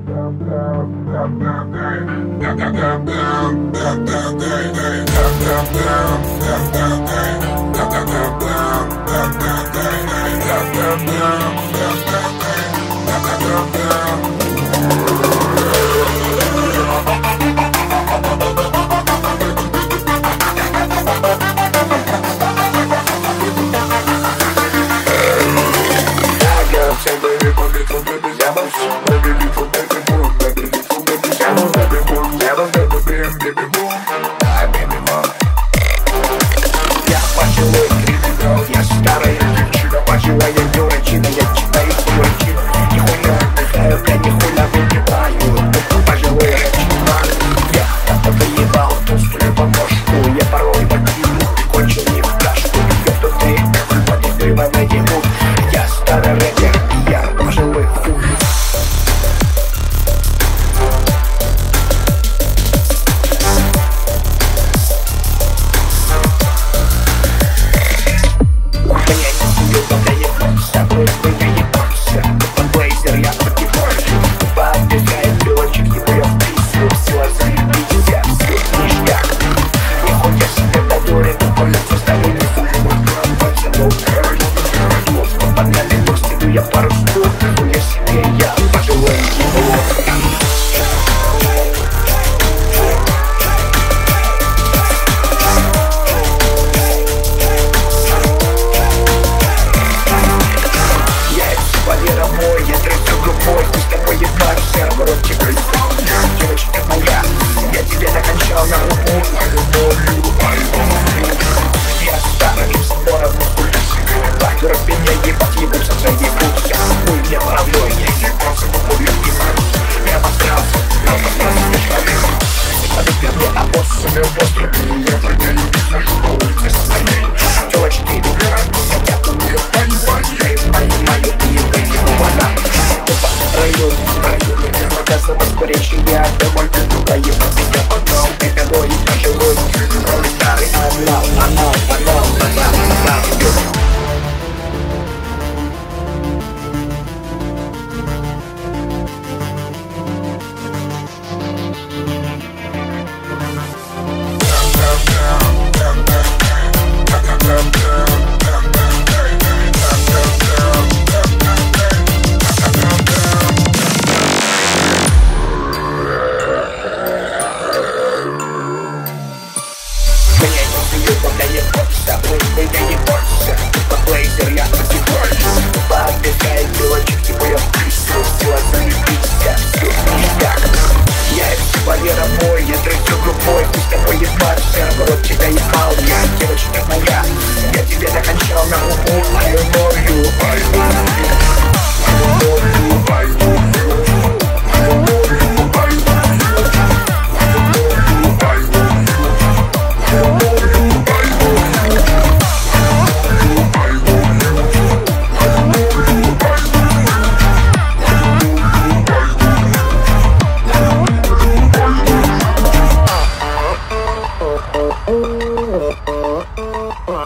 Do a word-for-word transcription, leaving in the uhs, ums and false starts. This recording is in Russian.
Я старая девчина, пожилая дурачина. Я читаю дурачину, нихуя отдыхаю, бля, нихуя выпиваю. Пожилая девчина, я выебал тусклю бабушку. Я порой водил, кончил не в кашку. Ёпта ты, everybody, ты во мне ебут. Я старый рэпер, я пожилой хуй. Я пару слов, я себе, я пожилой его. Я экспалера мой, я трясу губой, ты с тобой ебашься, в рот тебе исполняю. Девочка моя, я тебе накончал на губу любовью. Я старый споров мускулистый, бакеров меня ебать, ебутся, заебутся. Хуй мне паровой, я ебался, популю ебать. Я посрался, я посрался, я шалил. Подыпер мне обоссами в острове, я прогоню, сажу по улице со своей. Девочки выбирают, хотят умеют понимать, я их понимаю, и вы его вода. Тупо район, район, я показываю скорее, я домой приду, а ебать меня потом. Это мой пожилой, старый анал, анал, анал, анал, анал. Я тебе накончал на губу, I love you, I love you, I love you.